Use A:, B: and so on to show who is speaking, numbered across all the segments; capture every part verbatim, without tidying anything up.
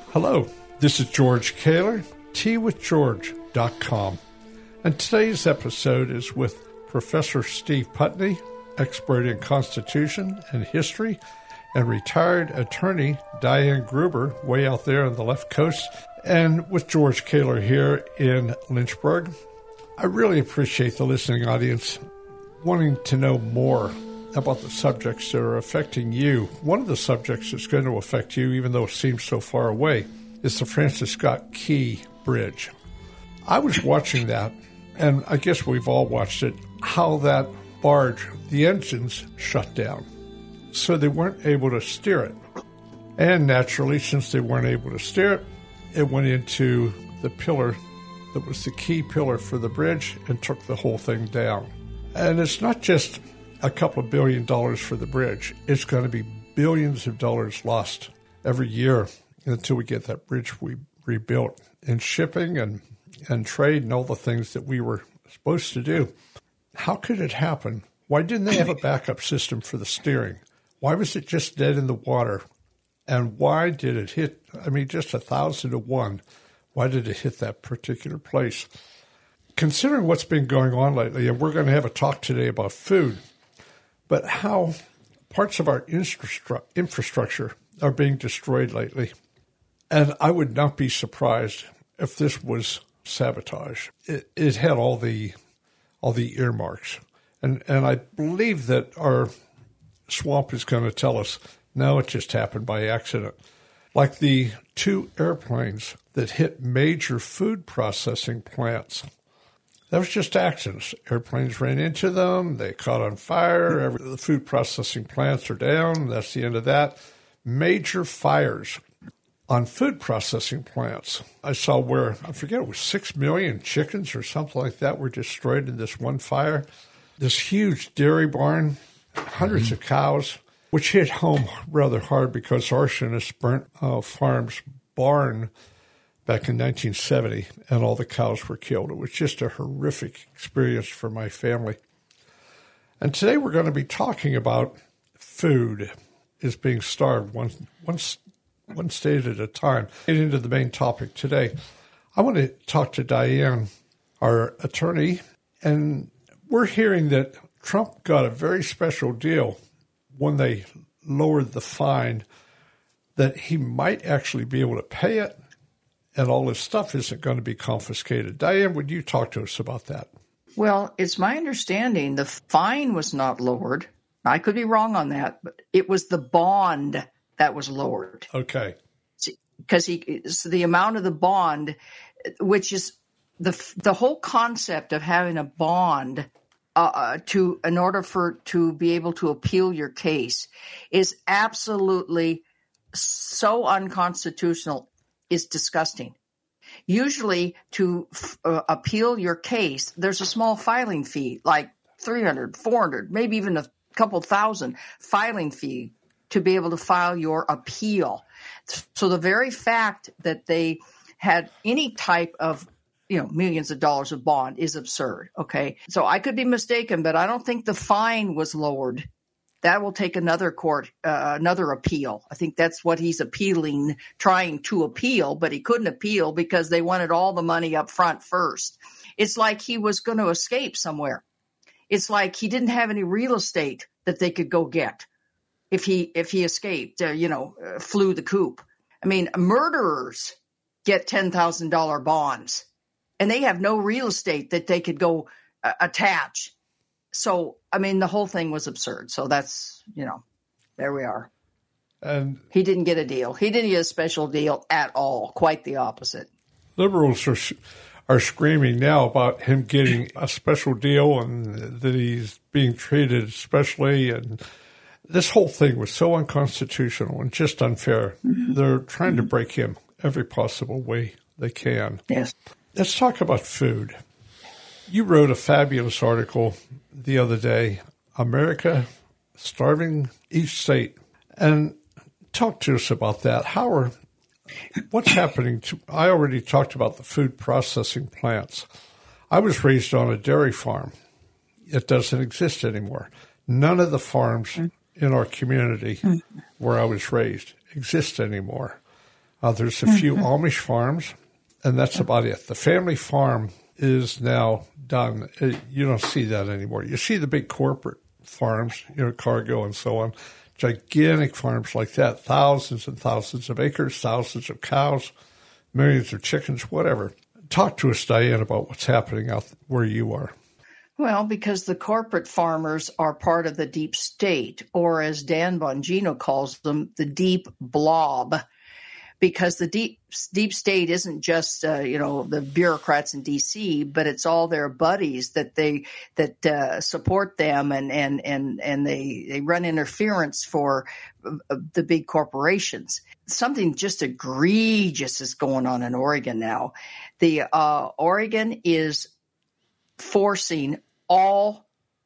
A: Hello, this is George Kaler, tea with george dot com, and today's episode is with Professor Steve Putney, expert in Constitution and history, and retired attorney Diane Gruber, way out there on the left coast, and with George Kaler here in Lynchburg. I really appreciate the listening audience wanting to know more about the subjects that are affecting you. One of the subjects that's going to affect you, even though it seems so far away, is the Francis Scott Key Bridge. I was watching that, and I guess we've all watched it, how that barge, the engines shut down. So they weren't able to steer it. And naturally, since they weren't able to steer it, it went into the pillar that was the key pillar for the bridge and took the whole thing down. And it's not just a couple of billion dollars for the bridge. It's going to be billions of dollars lost every year until we get that bridge we rebuilt in shipping and, and trade and all the things that we were supposed to do. How could it happen? Why didn't they have a backup system for the steering? Why was it just dead in the water? And why did it hit, I mean, just a thousand to one, why did it hit that particular place? Considering what's been going on lately, and we're going to have a talk today about food, but how parts of our infrastru- infrastructure are being destroyed lately. And I would not be surprised if this was sabotage. It, it had all the all the earmarks. And and I believe that our swamp is going to tell us, no, it just happened by accident. Like the two airplanes that hit major food processing plants. That was just accidents. Airplanes ran into them. They caught on fire. Every, the food processing plants are down. That's the end of that. Major fires on food processing plants. I saw where, I forget, it was six million chickens or something like that were destroyed in this one fire. This huge dairy barn, hundreds mm-hmm. of cows, which hit home rather hard because arsonists burnt uh, Farm's barn back in nineteen seventy, and all the cows were killed. It was just a horrific experience for my family. And today we're going to be talking about food is being starved one, one, one state at a time. Get into the main topic today. I want to talk to Diane, our attorney, and we're hearing that Trump got a very special deal when they lowered the fine, that he might actually be able to pay it, and all this stuff isn't going to be confiscated. Diane, would you talk to us about that?
B: Well, it's my understanding the fine was not lowered. I could be wrong on that, but it was the bond that was lowered.
A: Okay.
B: Because he, so the amount of the bond, which is the the whole concept of having a bond uh, to in order for to be able to appeal your case is absolutely so unconstitutional. Is disgusting. Usually to uh, appeal your case, there's a small filing fee, like three hundred, four hundred, maybe even a couple thousand filing fee to be able to file your appeal. So the very fact that they had any type of, you know, millions of dollars of bond is absurd. Okay. So I could be mistaken, but I don't think the fine was lowered. That will take another court, uh, another appeal. I think that's what he's appealing, trying to appeal, but he couldn't appeal because they wanted all the money up front first. It's like he was going to escape somewhere. It's like he didn't have any real estate that they could go get if he if he escaped, uh, you know, uh, flew the coop. I mean, murderers get ten thousand dollars bonds, and they have no real estate that they could go uh, attach. So, I mean, the whole thing was absurd. So that's, you know, there we are.
A: And
B: he didn't get a deal. He didn't get a special deal at all. Quite the opposite.
A: Liberals are are screaming now about him getting a special deal and that he's being treated specially. And this whole thing was so unconstitutional and just unfair. Mm-hmm. They're trying to break him every possible way they can.
B: Yes.
A: Let's talk about food. You wrote a fabulous article the other day, America Starving Each State. And talk to us about that. How are, what's happening to, I already talked about the food processing plants. I was raised on a dairy farm. It doesn't exist anymore. None of the farms in our community where I was raised exist anymore. Uh, there's a few Amish farms, and that's about it. The family farm is now done. It, you don't see that anymore. You see the big corporate farms, you know, Cargill and so on, gigantic farms like that, thousands and thousands of acres, thousands of cows, millions of chickens, whatever. Talk to us, Diane, about what's happening out where you are.
B: Well, because the corporate farmers are part of the deep state, or as Dan Bongino calls them, the deep blob. Because the deep deep state isn't just uh, you know the bureaucrats in D C, but it's all their buddies that they that uh, support them, and and and and they they run interference for uh, the big corporations. Something just egregious is going on in Oregon now. The uh, Oregon is forcing all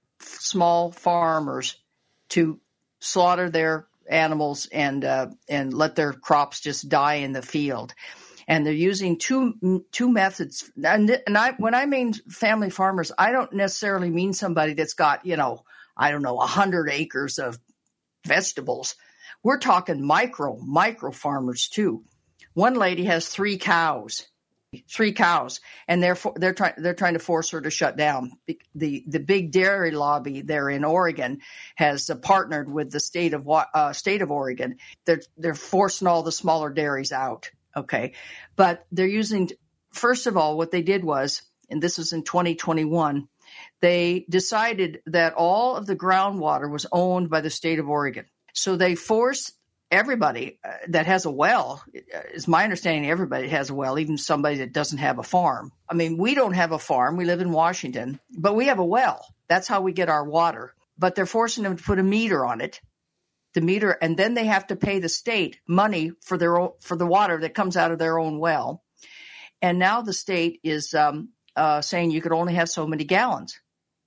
B: small farmers to slaughter their animals and uh, and let their crops just die in the field, and they're using two two methods. And, and I, when I mean family farmers, I don't necessarily mean somebody that's got you know I don't know a hundred acres of vegetables. We're talking micro micro farmers too. One lady has three cows. Three cows, and they're they're trying they're trying to force her to shut down. the The big dairy lobby there in Oregon has uh, partnered with the state of uh, state of Oregon. They're they're forcing all the smaller dairies out. Okay, but they're using first of all what they did was, and this was in twenty twenty-one, they decided that all of the groundwater was owned by the state of Oregon. So they forced everybody uh, that has a well, uh, is my understanding everybody has a well, even somebody that doesn't have a farm. I mean, we don't have a farm. We live in Washington, but we have a well. That's how we get our water. But they're forcing them to put a meter on it, the meter, and then they have to pay the state money for their own, for the water that comes out of their own well. And now the state is um, uh, saying you could only have so many gallons.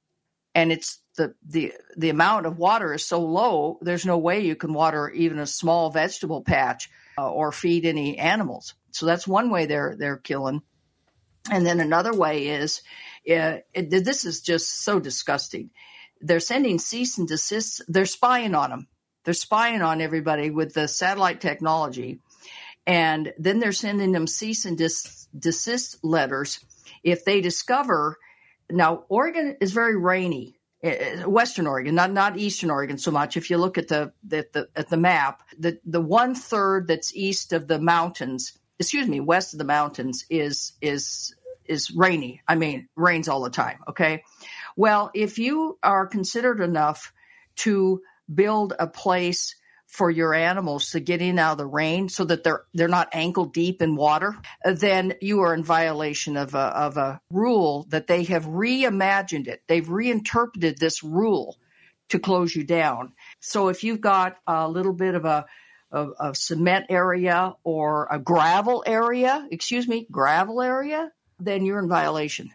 B: And it's the, the the amount of water is so low, there's no way you can water even a small vegetable patch uh, or feed any animals. So that's one way they're they're killing. And then another way is, uh, it, this is just so disgusting. They're sending cease and desist. They're spying on them. They're spying on everybody with the satellite technology. And then they're sending them cease and dis, desist letters if they discover. Now, Oregon is very rainy, Western Oregon, not not Eastern Oregon so much. If you look at the, the, the at the map, the the one third that's east of the mountains, excuse me, west of the mountains is is is rainy. I mean, rains all the time. Okay, well, if you are considered enough to build a place for your animals to get in out of the rain so that they're they're not ankle deep in water, then you are in violation of a of a rule that they have reimagined it. They've reinterpreted this rule to close you down. So if you've got a little bit of a of, of cement area or a gravel area, excuse me, gravel area, then you're in violation.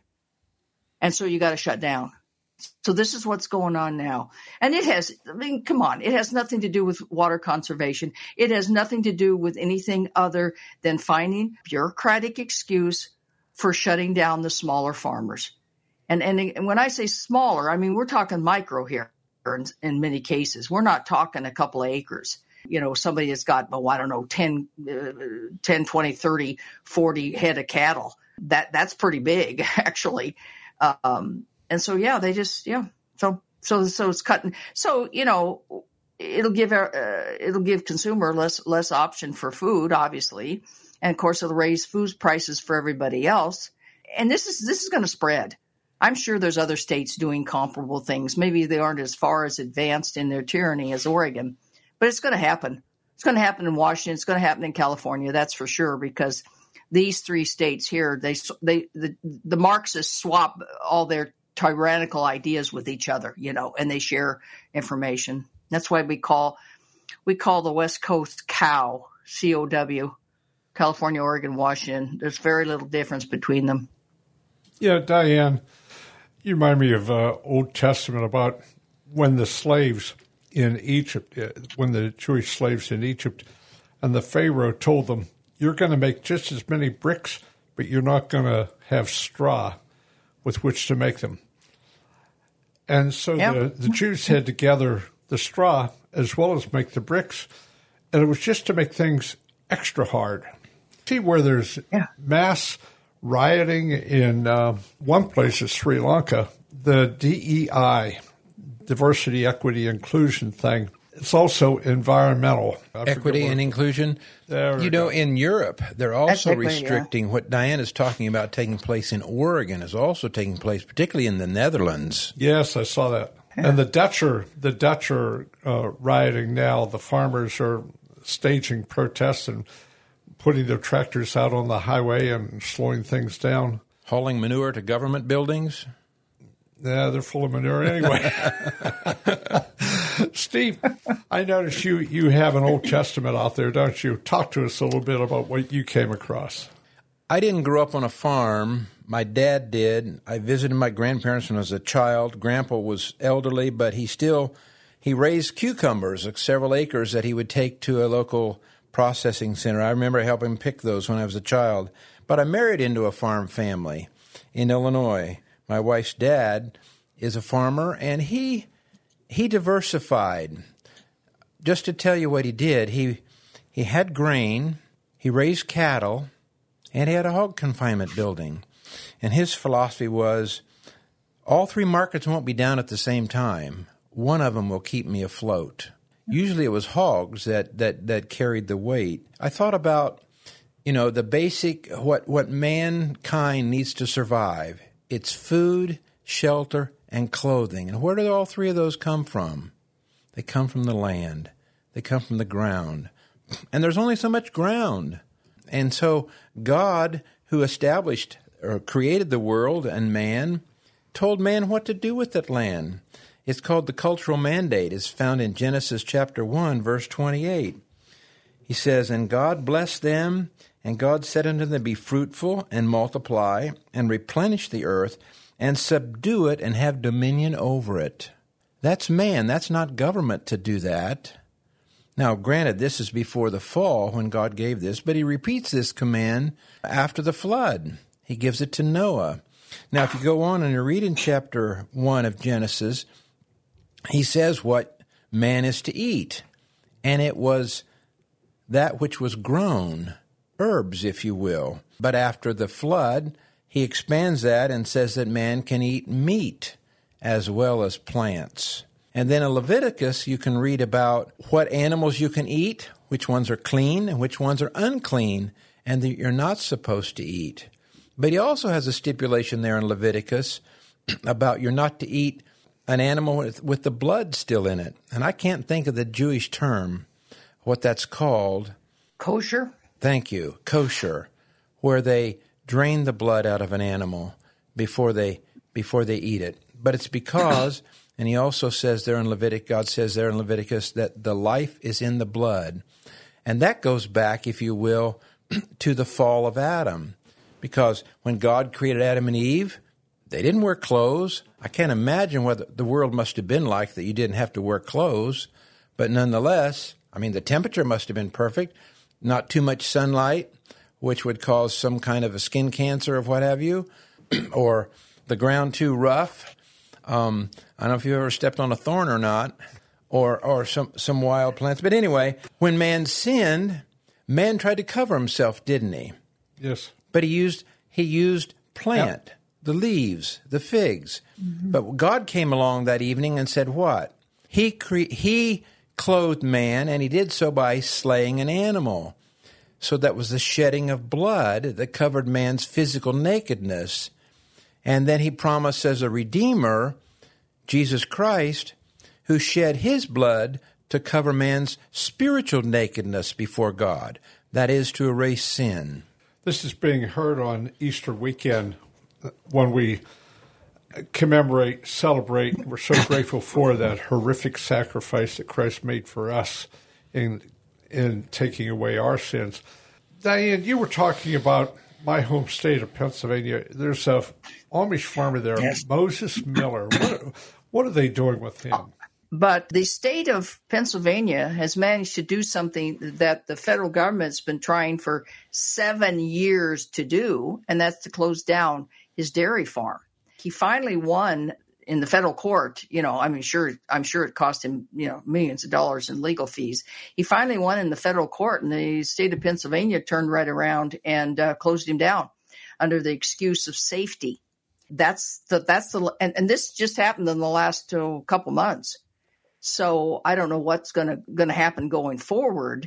B: And so you got to shut down. So this is what's going on now. And it has, I mean, come on, it has nothing to do with water conservation. It has nothing to do with anything other than finding bureaucratic excuse for shutting down the smaller farmers. And, and, and when I say smaller, I mean, we're talking micro here in, in many cases. We're not talking a couple of acres. You know, somebody that's got, oh, I don't know, ten, uh, ten, twenty, thirty, forty head of cattle. That That's pretty big, actually. Um And so, yeah, they just, yeah. So, so, so it's cutting. So, you know, it'll give, uh, it'll give consumer less, less option for food, obviously. And of course, it'll raise food prices for everybody else. And this is, this is going to spread. I'm sure there's other states doing comparable things. Maybe they aren't as far as advanced in their tyranny as Oregon, but it's going to happen. It's going to happen in Washington. It's going to happen in California. That's for sure, because these three states here, they, they, the, the Marxists swap all their tyrannical ideas with each other, you know, and they share information. That's why we call we call the West Coast cow, C O W, California, Oregon, Washington. There's very little difference between them.
A: Yeah, Diane, you remind me of uh, Old Testament about when the slaves in Egypt, uh, when the Jewish slaves in Egypt, and the Pharaoh told them, you're going to make just as many bricks, but you're not going to have straw with which to make them. And so yep. the, the Jews had to gather the straw as well as make the bricks. And it was just to make things extra hard. Steve, where there's
B: Yeah.
A: mass rioting in uh, one place is Sri Lanka, the D E I, diversity, equity, inclusion thing, it's also environmental. I
C: Equity and inclusion.
A: There we
C: You know,
A: go.
C: in Europe, they're also
B: equity, yeah.
C: restricting what Diane is talking about taking place in Oregon is also taking place, particularly in the Netherlands.
A: Yes, I saw that. And the Dutch are, the Dutch are uh, rioting now. The farmers are staging protests and putting their tractors out on the highway and slowing things down.
C: Hauling manure to government buildings.
A: Yeah, they're full of manure anyway. Steve, I notice you, you have an Old Testament out there, don't you? Talk to us a little bit about what you came across.
C: I didn't grow up on a farm. My dad did. I visited my grandparents when I was a child. Grandpa was elderly, but he still he raised cucumbers, like several acres that he would take to a local processing center. I remember helping pick those when I was a child. But I married into a farm family in Illinois. My wife's dad is a farmer, and he he diversified. Just to tell you what he did, he he had grain, he raised cattle, and he had a hog confinement building. And his philosophy was, all three markets won't be down at the same time. One of them will keep me afloat. Usually it was hogs that, that, that carried the weight. I thought about, you know, the basic, what, what mankind needs to survive. It's food, shelter, and clothing. And where do all three of those come from? They come from the land. They come from the ground. And there's only so much ground. And so God, who established or created the world and man, told man what to do with that land. It's called the cultural mandate. It's found in Genesis chapter one, verse twenty-eight. He says, "And God blessed them, and God said unto them, Be fruitful, and multiply, and replenish the earth, and subdue it, and have dominion over it." That's man. That's not government to do that. Now, granted, this is before the fall when God gave this, but he repeats this command after the flood. He gives it to Noah. Now, if you go on and you read in chapter one of Genesis, he says what man is to eat. And it was that which was grown, herbs, if you will. But after the flood, he expands that and says that man can eat meat as well as plants. And then in Leviticus, you can read about what animals you can eat, which ones are clean and which ones are unclean, and that you're not supposed to eat. But he also has a stipulation there in Leviticus about you're not to eat an animal with, with the blood still in it. And I can't think of the Jewish term, what that's called.
B: Kosher?
C: Thank you. Kosher, where they drain the blood out of an animal before they before they eat it. But it's because, and he also says there in Leviticus, God says there in Leviticus that the life is in the blood. And that goes back, if you will, to the fall of Adam. Because when God created Adam and Eve, they didn't wear clothes. I can't imagine what the world must have been like that you didn't have to wear clothes. But nonetheless, I mean, the temperature must have been perfect. Not too much sunlight, which would cause some kind of a skin cancer or what have you, or the ground too rough. Um, I don't know if you've ever stepped on a thorn or not, or or some, some wild plants. But anyway, when man sinned, man tried to cover himself, didn't he?
A: Yes.
C: But he used he used plant, yep. the leaves, the figs. Mm-hmm. But God came along that evening and said what? He cre- he clothed man, and he did so by slaying an animal. So that was the shedding of blood that covered man's physical nakedness. And then he promised as a Redeemer, Jesus Christ, who shed his blood to cover man's spiritual nakedness before God. That is, to erase sin.
A: This is being heard on Easter weekend when we commemorate, celebrate. We're so grateful for that horrific sacrifice that Christ made for us in in taking away our sins. Diane, you were talking about my home state of Pennsylvania. There's a Amish farmer there, yes. Moses Miller. What, what are they doing with him?
B: But the state of Pennsylvania has managed to do something that the federal government's been trying for seven years to do, and that's to close down his dairy farm. He finally won in the federal court, you know, I mean, sure, I'm sure it cost him, you know, millions of dollars in legal fees. He finally won in the federal court, and the state of Pennsylvania turned right around and uh, closed him down under the excuse of safety. That's the, that's the, and, and this just happened in the last uh, couple months. So I don't know what's going to, going to happen going forward.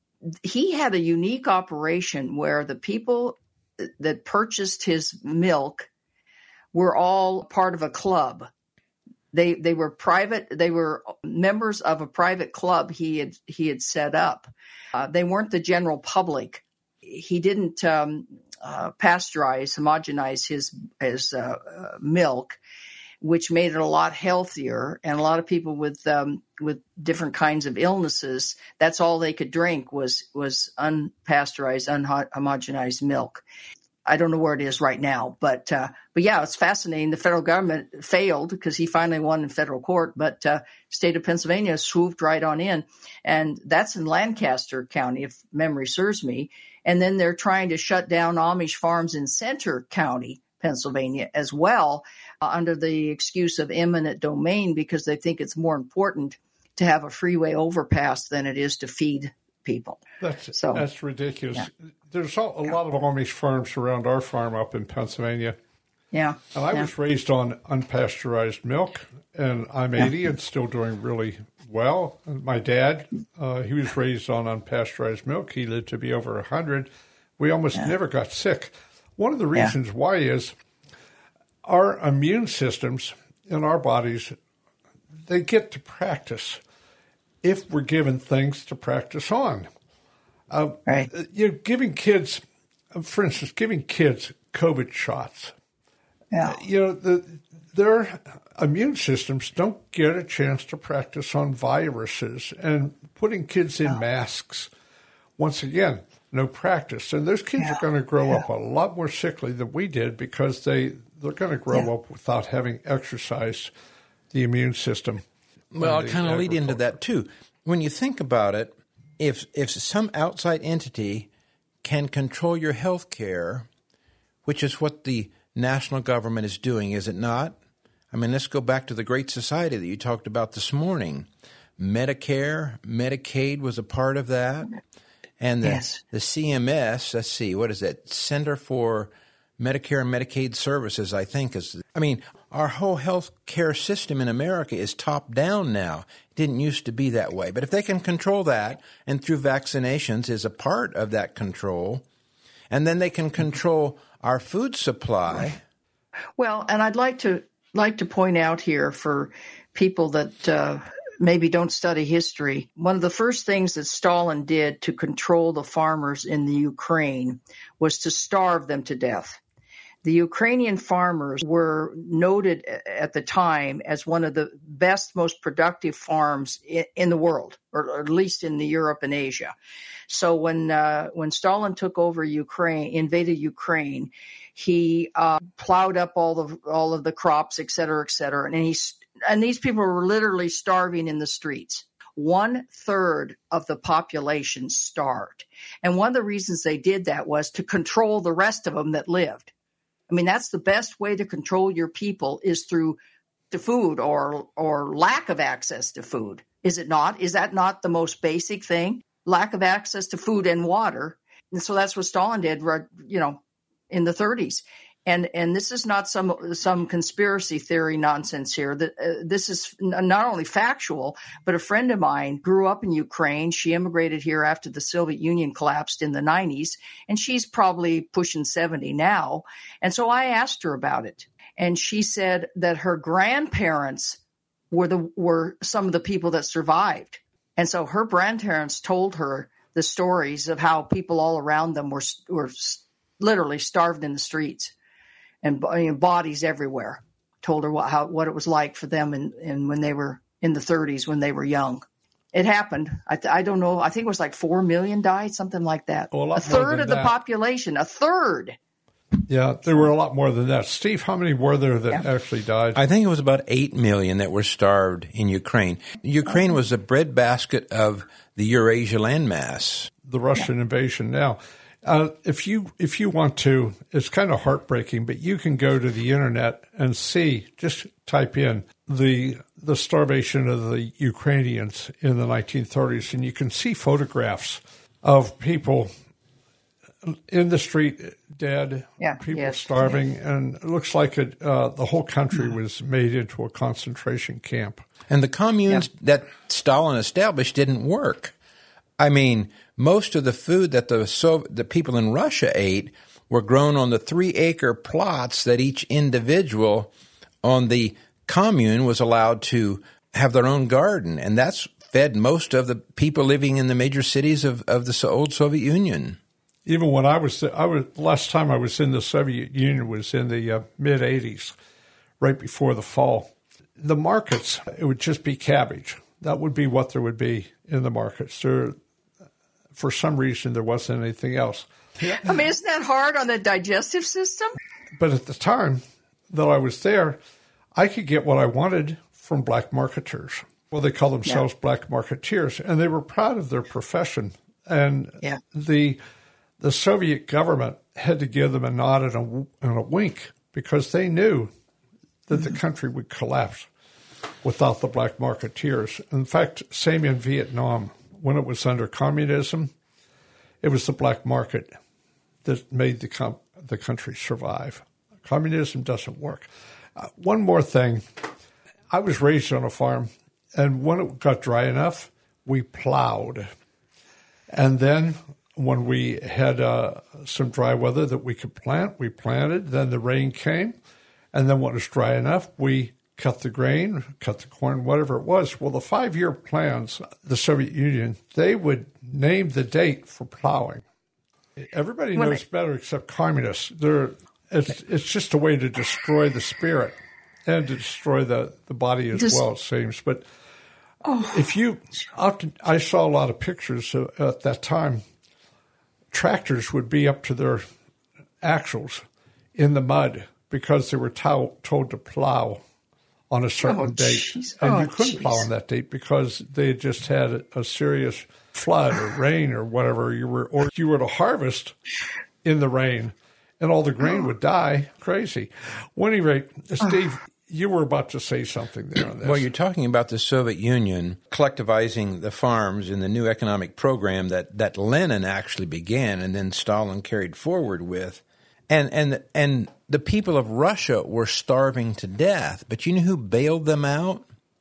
B: He had a unique operation where the people that purchased his milk were all part of a club. They they were private. They were members of a private club he had he had set up. Uh, they weren't the general public. He didn't um, uh, pasteurize, homogenize his his uh, uh, milk, which made it a lot healthier. And a lot of people with um, with different kinds of illnesses, that's all they could drink was was unpasteurized, unhomogenized milk. I don't know where it is right now, but uh, but yeah, it's fascinating. The federal government failed because he finally won in federal court, but uh, state of Pennsylvania swooped right on in, and that's in Lancaster County, if memory serves me. And then they're trying to shut down Amish farms in Center County, Pennsylvania, as well, uh, under the excuse of eminent domain, because they think it's more important to have a freeway overpass than it is to feed people.
A: That's
B: so,
A: that's ridiculous.
B: Yeah.
A: There's a, a
B: yeah.
A: lot of Amish farms around our farm up in Pennsylvania.
B: Yeah.
A: And I
B: yeah.
A: was raised on unpasteurized milk, and I'm eighty yeah. and still doing really well. And my dad, uh, he was raised on unpasteurized milk. He lived to be over one hundred. We almost yeah. never got sick. One of the reasons yeah. why is our immune systems in our bodies, they get to practice if we're given things to practice on. Uh,
B: right.
A: You're giving kids, for instance, giving kids COVID shots.
B: Yeah.
A: You know, the, their immune systems don't get a chance to practice on viruses, and putting kids in oh. masks, once again, no practice. And those kids yeah. are going to grow yeah. up a lot more sickly than we did because they, they're going to grow yeah. up without having exercised the immune system.
C: Well, I'll kind of lead into that, too. When you think about it, if if some outside entity can control your health care, which is what the national government is doing, is it not? I mean, let's go back to the Great Society that you talked about this morning. Medicare, Medicaid was a part of that. And the,
B: yes.
C: the C M S, let's see, what is that? Center for Medicare and Medicaid Services, I think. is. I mean, our whole health care system in America is top down now. It didn't used to be that way. But if they can control that, and through vaccinations is a part of that control, and then they can control our food supply.
B: Well, and I'd like to like to point out here for people that uh, maybe don't study history, one of the first things that Stalin did to control the farmers in the Ukraine was to starve them to death. The Ukrainian farmers were noted at the time as one of the best, most productive farms in the world, or at least in the Europe and Asia. So when uh, when Stalin took over Ukraine, invaded Ukraine, he uh, plowed up all the all of the crops, et cetera, et cetera, and he and these people were literally starving in the streets. One third of the population starved, and one of the reasons they did that was to control the rest of them that lived. I mean, that's the best way to control your people is through the food or or lack of access to food. Is it not? Is that not the most basic thing? Lack of access to food and water. And so that's what Stalin did, you know, in the thirties. And and this is not some some conspiracy theory nonsense here. That uh, this is not only factual, but a friend of mine grew up in Ukraine. She immigrated here after the Soviet Union collapsed in the nineties, and she's probably pushing seventy now. And so I asked her about it, and she said that her grandparents were the were some of the people that survived. And so her grandparents told her the stories of how people all around them were were literally starved in the streets. And you know, bodies everywhere. Told her what how what it was like for them, and in, in when they were in the thirties, when they were young. It happened. I, I don't know. I think it was like four million died, something like that.
A: Oh, a,
B: a third of
A: that.
B: the population. A third.
A: Yeah, there were a lot more than that. Steve, how many were there that
B: yeah.
A: actually died?
C: I think it was about eight million that were starved in Ukraine. Ukraine was the breadbasket of the Eurasia landmass.
A: The Russian yeah. invasion now. Uh, if you if you want to, it's kind of heartbreaking, but you can go to the internet and see. Just type in the the starvation of the Ukrainians in the nineteen thirties, and you can see photographs of people in the street, dead,
B: yeah,
A: people
B: yes,
A: starving,
B: yes.
A: and it looks like it, uh, the whole country was made into a concentration camp.
C: And the communes
B: yeah.
C: that Stalin established didn't work. I mean, most of the food that the so the people in Russia ate were grown on the three-acre plots that each individual on the commune was allowed to have their own garden, and that's fed most of the people living in the major cities of, of the old Soviet Union.
A: Even when I was, I was last time I was in the Soviet Union was in the uh, mid eighties, right before the fall. The markets, it would just be cabbage. That would be what there would be in the markets. There, for some reason, there wasn't anything else.
B: I mean, isn't that hard on the digestive system?
A: But at the time that I was there, I could get what I wanted from black marketers. Well, they call themselves yeah. black marketeers, and they were proud of their profession. And
B: yeah.
A: the the Soviet government had to give them a nod and a, and a wink because they knew that mm-hmm. the country would collapse without the black marketeers. In fact, same in Vietnam. When it was under communism, it was the black market that made the com- the country survive. Communism doesn't work. Uh, one more thing. I was raised on a farm, and when it got dry enough, we plowed. And then when we had uh, some dry weather that we could plant, we planted. Then the rain came. And then when it was dry enough, we cut the grain, cut the corn, whatever it was. Well, the five-year plans, the Soviet Union, they would name the date for plowing. Everybody knows when I, better except communists. They're, it's, it's just a way to destroy the spirit and to destroy the, the body as just, well, it seems. But oh, if you often, I saw a lot of pictures of, at that time. Tractors would be up to their axles in the mud because they were to- told to plow on a certain oh, date. Geez. And oh, you couldn't geez. plow on that date because they had just had a, a serious flood or rain or whatever you were, or you were to harvest in the rain and all the grain oh. would die. Crazy. Well, at any rate, Steve, oh. you were about to say something there on this.
C: Well, you're talking about the Soviet Union collectivizing the farms in the new economic program that, that Lenin actually began and then Stalin carried forward with. And and and the people of Russia were starving to death. But you know who bailed them out?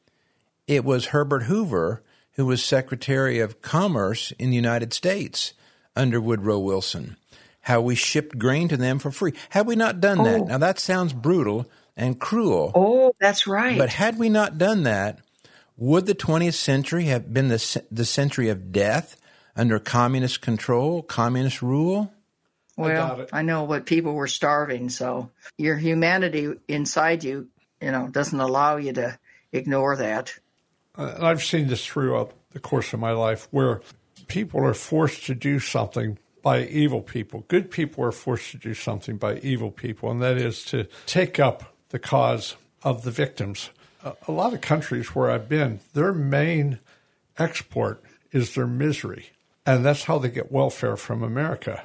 C: It was Herbert Hoover, who was Secretary of Commerce in the United States under Woodrow Wilson. How we shipped grain to them for free. Had we not done that, oh. now that sounds brutal and cruel.
B: Oh, that's right.
C: But had we not done that, would the twentieth century have been the the century of death under communist control, communist rule?
B: Well, I, I know what people were starving, so your humanity inside you, you know, doesn't allow you to ignore that.
A: Uh, and I've seen this throughout the course of my life where people are forced to do something by evil people. Good people are forced to do something by evil people, and that is to take up the cause of the victims. A, a lot of countries where I've been, their main export is their misery, and that's how they get welfare from America.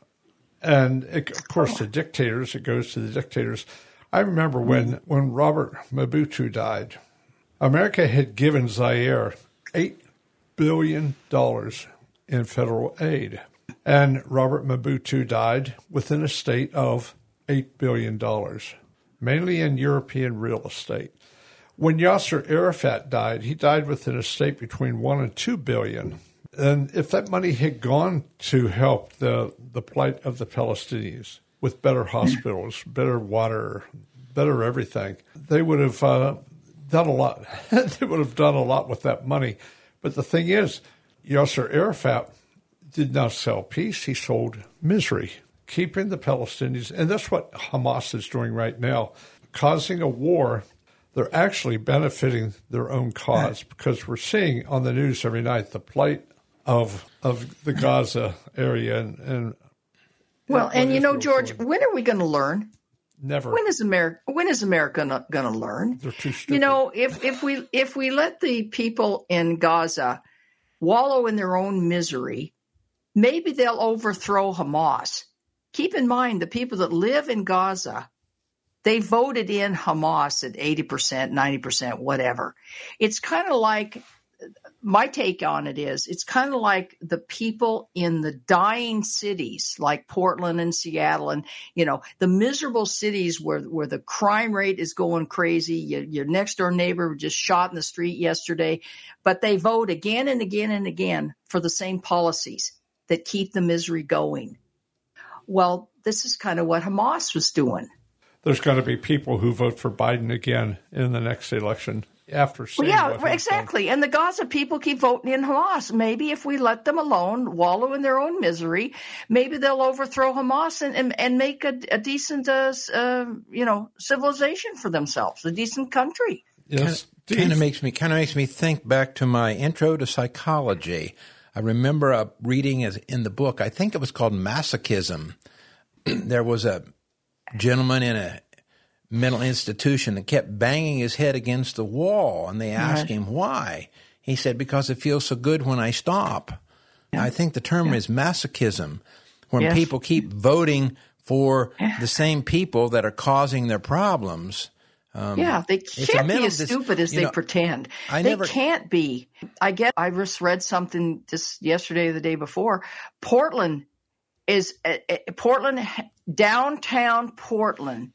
A: And, it, of course, the dictators, it goes to the dictators. I remember when, when Robert Mobutu died, America had given Zaire eight billion dollars in federal aid. And Robert Mobutu died with an estate of eight billion dollars, mainly in European real estate. When Yasser Arafat died, he died with an estate between one and two billion dollars. And if that money had gone to help the, the plight of the Palestinians with better hospitals, better water, better everything, they would have uh, done a lot. They would have done a lot with that money. But the thing is, Yasser Arafat did not sell peace. He sold misery, keeping the Palestinians. And that's what Hamas is doing right now, causing a war. They're actually benefiting their own cause because we're seeing on the news every night the plight of of the Gaza area. And, and
B: well, and you know, George, going. when are we going to learn?
A: Never.
B: When is America? When is America going to learn?
A: They're too stupid.
B: You know, if if we if we let the people in Gaza wallow in their own misery, maybe they'll overthrow Hamas. Keep in mind, the people that live in Gaza, they voted in Hamas at eighty percent, ninety percent, whatever. It's kind of like, my take on it is, it's kind of like the people in the dying cities like Portland and Seattle and, you know, the miserable cities where, where the crime rate is going crazy. Your, your next door neighbor just shot in the street yesterday, but they vote again and again and again for the same policies that keep the misery going. Well, this is kind of what Hamas was doing.
A: There's going to be people who vote for Biden again in the next election after seeing
B: well,
A: what
B: yeah, exactly. Done. And the Gaza people keep voting in Hamas. Maybe if we let them alone, wallow in their own misery, maybe they'll overthrow Hamas and, and, and make a, a decent, uh, uh, you know, civilization for themselves, a decent country.
C: Yes, kind of makes me kind of makes me think back to my intro to psychology. I remember uh, reading as in the book, I think it was called Masochism. There was a gentleman in a mental institution that kept banging his head against the wall, and they asked right. him why. He said, because it feels so good when I stop. Yeah. I think the term yeah. is masochism, when yes. people keep voting for yeah. the same people that are causing their problems. Um,
B: yeah, they can't be as dis- stupid as they know, pretend.
C: I
B: they
C: never,
B: can't be. I get. I just read something just yesterday or the day before. Portland is uh, uh, Portland, downtown Portland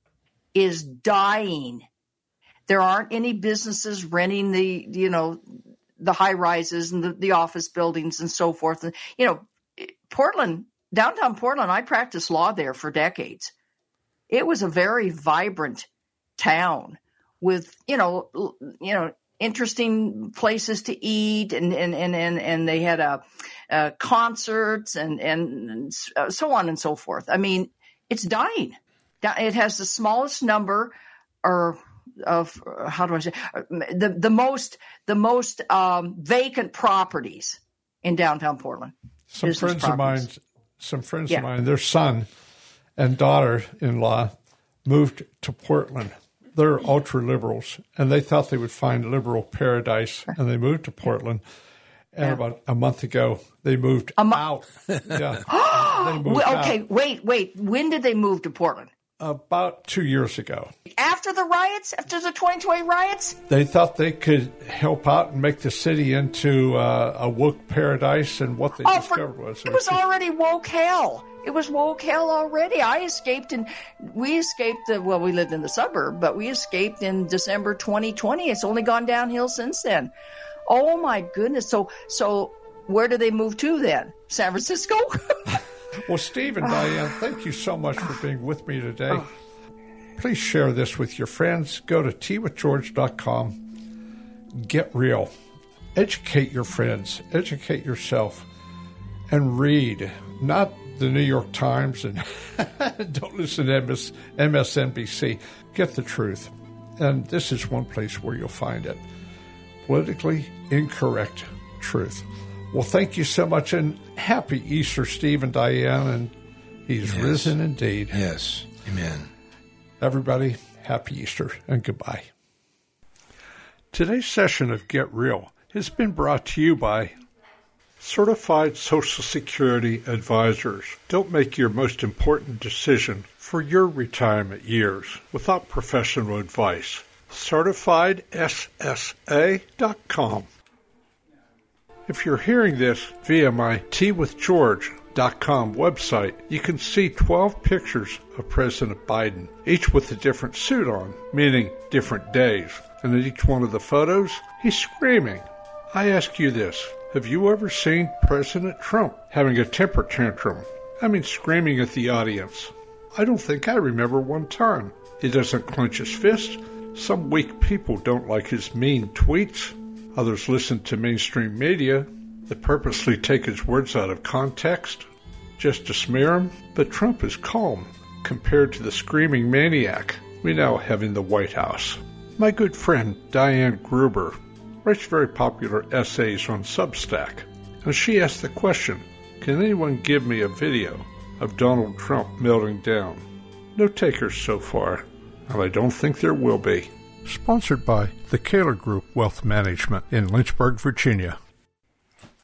B: is dying. There aren't any businesses renting the, you know, the high rises and the, the office buildings and so forth. And, you know, Portland, downtown Portland, I practiced law there for decades. It was a very vibrant town with, you know, you know, interesting places to eat, and and and and, and they had a, a concerts and and so on and so forth. I mean, it's dying. It has the smallest number, or of how do I say the the most the most um, vacant properties in downtown Portland.
A: Some friends of mine, some friends yeah. of mine, their son and daughter-in-law moved to Portland. They're ultra liberals, and they thought they would find liberal paradise, and they moved to Portland. And yeah. about a month ago, they moved a mo- out. Yeah, they moved
B: okay,
A: out.
B: wait, wait. When did they move to Portland?
A: About two years ago.
B: After the riots? After the twenty twenty riots?
A: They thought they could help out and make the city into uh, a woke paradise, and what they
B: oh,
A: discovered
B: for,
A: was...
B: It was already woke hell. It was woke hell already. I escaped, and we escaped, uh, well, we lived in the suburb, but we escaped in December twenty twenty. It's only gone downhill since then. Oh, my goodness. So, so where do they move to then? San Francisco?
A: Well, Steve and Diane, thank you so much for being with me today. Please share this with your friends. Go to tea with george dot com. Get real. Educate your friends. Educate yourself. And read. Not the New York Times, and don't listen to M S N B C. Get the truth. And this is one place where you'll find it. Politically incorrect truth. Well, thank you so much, and happy Easter, Steve and Diane, and he's yes. risen indeed.
C: Yes, amen.
A: Everybody, happy Easter, and goodbye. Today's session of Get Real has been brought to you by Certified Social Security Advisors. Don't make your most important decision for your retirement years without professional advice. certified S S A dot com. If you're hearing this via my tea with george dot com website, you can see twelve pictures of President Biden, each with a different suit on, meaning different days. And in each one of the photos, he's screaming. I ask you this, have you ever seen President Trump having a temper tantrum? I mean, screaming at the audience. I don't think I remember one time. He doesn't clench his fist. Some weak people don't like his mean tweets. Others listen to mainstream media that purposely take his words out of context just to smear him. But Trump is calm compared to the screaming maniac we now have in the White House. My good friend Diane Gruber writes very popular essays on Substack, and she asked the question, can anyone give me a video of Donald Trump melting down? No takers so far, and I don't think there will be. Sponsored by the Kaler Group Wealth Management in Lynchburg, Virginia.